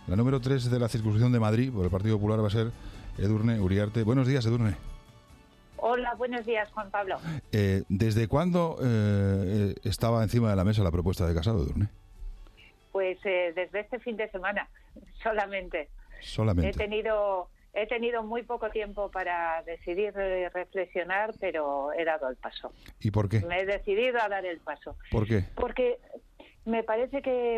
La número 3 de la circunscripción de Madrid, por el Partido Popular, va a ser Edurne Uriarte. Buenos días, Edurne. Hola, buenos días, Juan Pablo. ¿Desde cuándo estaba encima de la mesa la propuesta de Casado, Edurne? Pues desde este fin de semana, solamente. Solamente. He tenido muy poco tiempo para decidir reflexionar, pero he dado el paso. ¿Y por qué? Me he decidido a dar el paso. ¿Por qué? Porque me parece que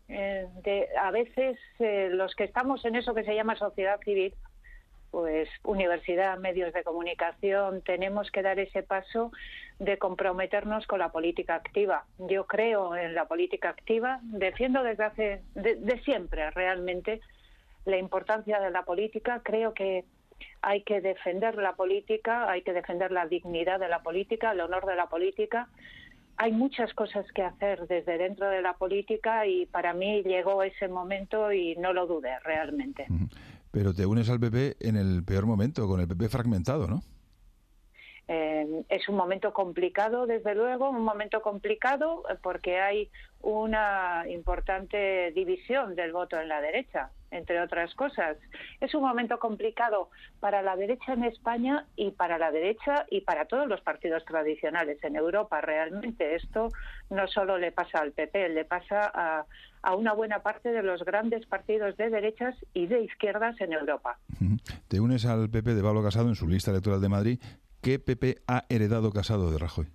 a veces los que estamos en eso que se llama sociedad civil, pues universidad, medios de comunicación, tenemos que dar ese paso de comprometernos con la política activa. Yo creo en la política activa, defiendo desde de siempre realmente la importancia de la política. Creo que hay que defender la política, hay que defender la dignidad de la política, el honor de la política. Hay muchas cosas que hacer desde dentro de la política y para mí llegó ese momento y no lo dudé realmente. Pero te unes al PP en el peor momento, con el PP fragmentado, ¿no? Es un momento complicado, desde luego, un momento complicado porque hay una importante división del voto en la derecha, entre otras cosas. Es un momento complicado para la derecha en España y para la derecha y para todos los partidos tradicionales en Europa. Realmente esto no solo le pasa al PP, le pasa a una buena parte de los grandes partidos de derechas y de izquierdas en Europa. Te unes al PP de Pablo Casado en su lista electoral de Madrid. ¿Qué PP ha heredado Casado de Rajoy?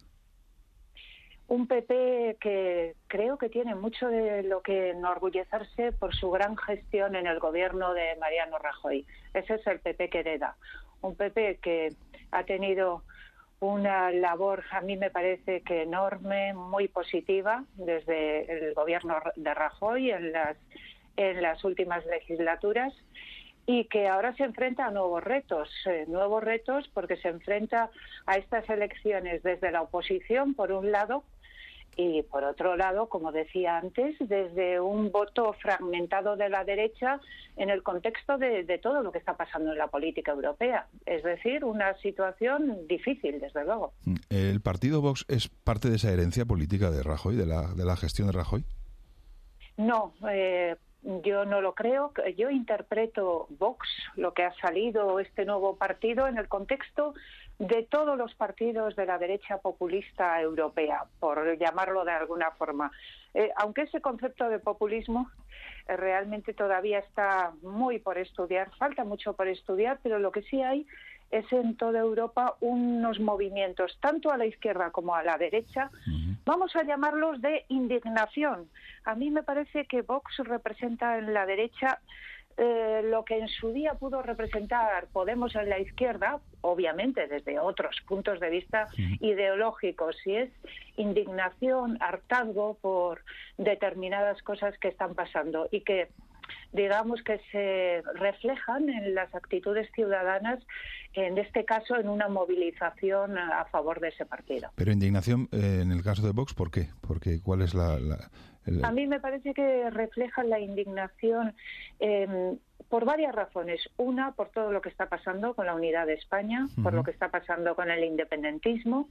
Un PP que creo que tiene mucho de lo que enorgullecerse por su gran gestión en el gobierno de Mariano Rajoy. Ese es el PP que hereda. Un PP que ha tenido una labor, a mí me parece que enorme, muy positiva, desde el gobierno de Rajoy en las últimas legislaturas, y que ahora se enfrenta a nuevos retos porque se enfrenta a estas elecciones desde la oposición, por un lado, y por otro lado, como decía antes, desde un voto fragmentado de la derecha en el contexto de todo lo que está pasando en la política europea. Es decir, una situación difícil, desde luego. ¿El partido Vox es parte de esa herencia política de Rajoy, de la gestión de Rajoy? No, yo no lo creo. Yo interpreto Vox, lo que ha salido, este nuevo partido, en el contexto de todos los partidos de la derecha populista europea, por llamarlo de alguna forma. Aunque ese concepto de populismo realmente todavía está muy por estudiar, falta mucho por estudiar, pero lo que sí hay es en toda Europa unos movimientos, tanto a la izquierda como a la derecha, vamos a llamarlos de indignación. A mí me parece que Vox representa en la derecha lo que en su día pudo representar Podemos en la izquierda, obviamente desde otros puntos de vista ideológicos, y es indignación, hartazgo por determinadas cosas que están pasando y que digamos que se reflejan en las actitudes ciudadanas, en este caso en una movilización a favor de ese partido. Pero indignación en el caso de Vox, ¿por qué? Porque ¿cuál es A mí me parece que refleja la indignación por varias razones. Una, por todo lo que está pasando con la unidad de España, por lo que está pasando con el independentismo,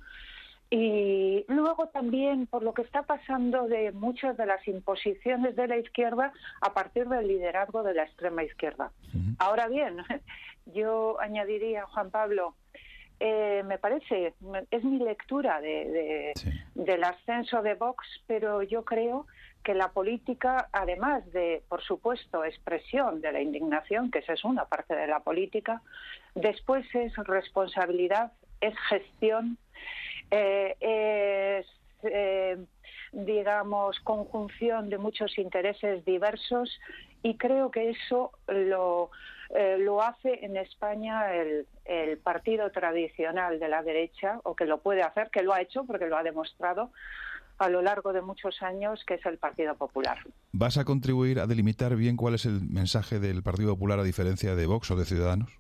y luego también por lo que está pasando de muchas de las imposiciones de la izquierda a partir del liderazgo de la extrema izquierda. Ahora bien, yo añadiría, Juan Pablo, me parece, es mi lectura del ascenso de Vox, pero yo creo que la política, además de, por supuesto, expresión de la indignación, que esa es una parte de la política, después es responsabilidad, es gestión, digamos, conjunción de muchos intereses diversos, y creo que eso lo hace en España el partido tradicional de la derecha, o que lo puede hacer, que lo ha hecho porque lo ha demostrado a lo largo de muchos años, que es el Partido Popular. ¿Vas a contribuir a delimitar bien cuál es el mensaje del Partido Popular a diferencia de Vox o de Ciudadanos?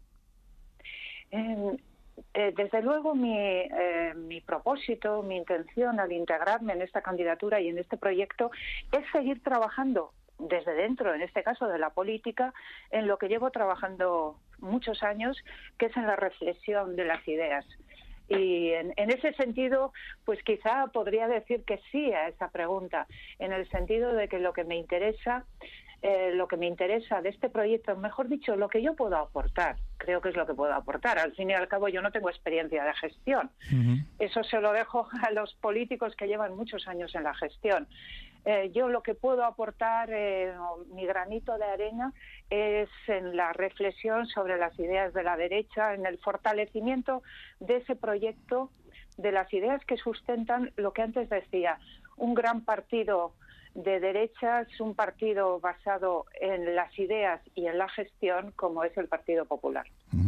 Desde luego mi propósito, mi intención al integrarme en esta candidatura y en este proyecto es seguir trabajando desde dentro, en este caso de la política, en lo que llevo trabajando muchos años, que es en la reflexión de las ideas. Y en ese sentido, pues quizá podría decir que sí a esa pregunta, en el sentido de que lo que me interesa lo que me interesa de este proyecto, mejor dicho, lo que yo puedo aportar, creo que es lo que puedo aportar. Al fin y al cabo yo no tengo experiencia de gestión. Eso se lo dejo a los políticos que llevan muchos años en la gestión. Yo lo que puedo aportar, mi granito de arena, es en la reflexión sobre las ideas de la derecha, en el fortalecimiento de ese proyecto, de las ideas que sustentan lo que antes decía, un gran partido de derechas, un partido basado en las ideas y en la gestión, como es el Partido Popular.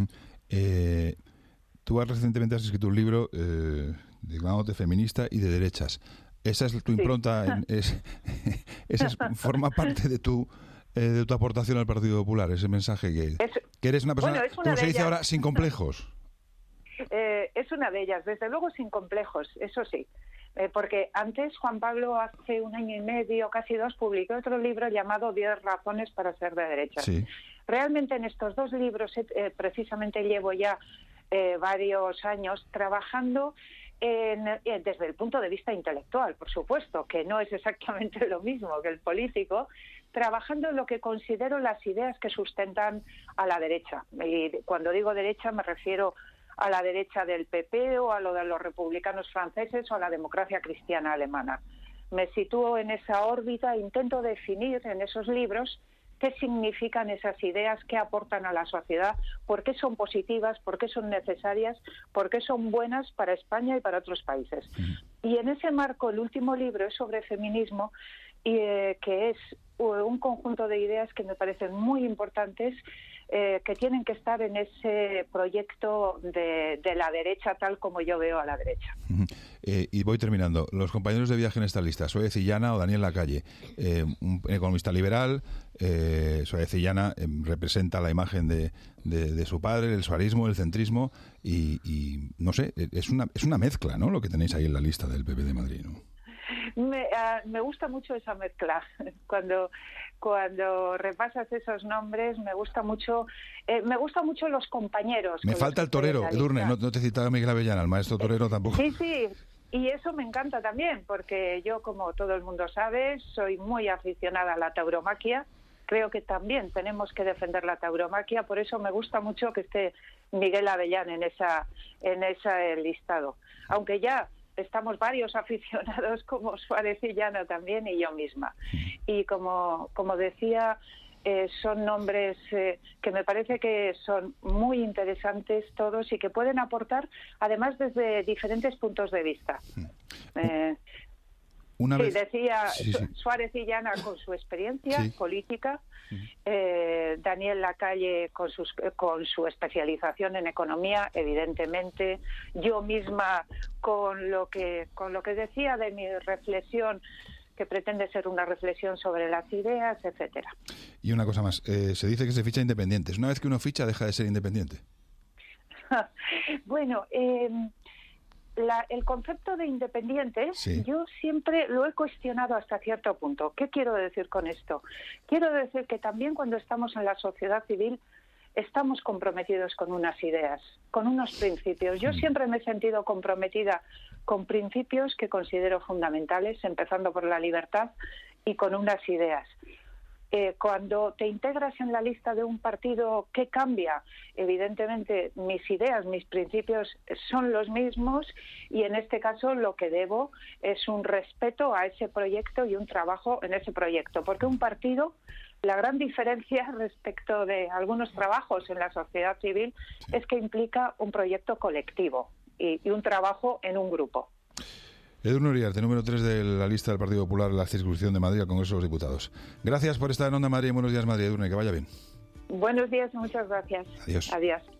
Tú recientemente has escrito un libro llamándote feminista y de derechas. Esa es tu impronta, forma parte de tu aportación al Partido Popular, ese mensaje que eres una persona, como se dice ahora, sin complejos. Es una de ellas, desde luego sin complejos, eso sí. Porque antes Juan Pablo, hace 1 año y medio, casi 2, publicó otro libro llamado 10 razones para ser de derecha. Sí. Realmente en estos 2 libros precisamente llevo ya varios años trabajando desde el punto de vista intelectual, por supuesto, que no es exactamente lo mismo que el político, trabajando en lo que considero las ideas que sustentan a la derecha. Y cuando digo derecha me refiero a la derecha del PP o a lo de los republicanos franceses o a la democracia cristiana alemana. Me sitúo en esa órbita e intento definir en esos libros qué significan esas ideas, qué aportan a la sociedad, por qué son positivas, por qué son necesarias, por qué son buenas para España y para otros países. Y en ese marco, el último libro es sobre feminismo, que es un conjunto de ideas que me parecen muy importantes, que tienen que estar en ese proyecto de la derecha, tal como yo veo a la derecha. Y voy terminando. Los compañeros de viaje en esta lista, Suárez Illana o Daniel Lacalle, un economista liberal. Suárez Illana representa la imagen de su padre, el suarismo, el centrismo, y no sé, es una mezcla, ¿no?, lo que tenéis ahí en la lista del PP de Madrid, ¿no? Me gusta mucho esa mezcla. Cuando repasas esos nombres, me gusta mucho los compañeros. Me falta el torero, Edurne, no te citaba Miguel Avellana, el maestro torero tampoco. Sí, y eso me encanta también, porque yo, como todo el mundo sabe, soy muy aficionada a la tauromaquia. Creo que también tenemos que defender la tauromaquia, por eso me gusta mucho que esté Miguel Avellán en ese listado. Aunque ya estamos varios aficionados como Suárez Illana también y yo misma. Y como decía, son nombres que me parece que son muy interesantes todos y que pueden aportar, además, desde diferentes puntos de vista. Decía Suárez Illana con su experiencia política, Daniel Lacalle con su especialización en economía, evidentemente, yo misma con lo que decía de mi reflexión, que pretende ser una reflexión sobre las ideas, etcétera. Y una cosa más, se dice que se ficha independientes. Una vez que uno ficha, deja de ser independiente. Bueno, el concepto de independiente, yo siempre lo he cuestionado hasta cierto punto. ¿Qué quiero decir con esto? Quiero decir que también cuando estamos en la sociedad civil estamos comprometidos con unas ideas, con unos principios. Yo siempre me he sentido comprometida con principios que considero fundamentales, empezando por la libertad, y con unas ideas. Cuando te integras en la lista de un partido, ¿qué cambia? Evidentemente, mis ideas, mis principios son los mismos, y en este caso lo que debo es un respeto a ese proyecto y un trabajo en ese proyecto. Porque un partido, la gran diferencia respecto de algunos trabajos en la sociedad civil es que implica un proyecto colectivo y un trabajo en un grupo. Edurne Uriarte, número 3 de la lista del Partido Popular en la circunscripción de Madrid al Congreso de los Diputados. Gracias por estar en Onda Madrid. Buenos días, Madrid. Edurne, que vaya bien. Buenos días, muchas gracias. Adiós. Adiós.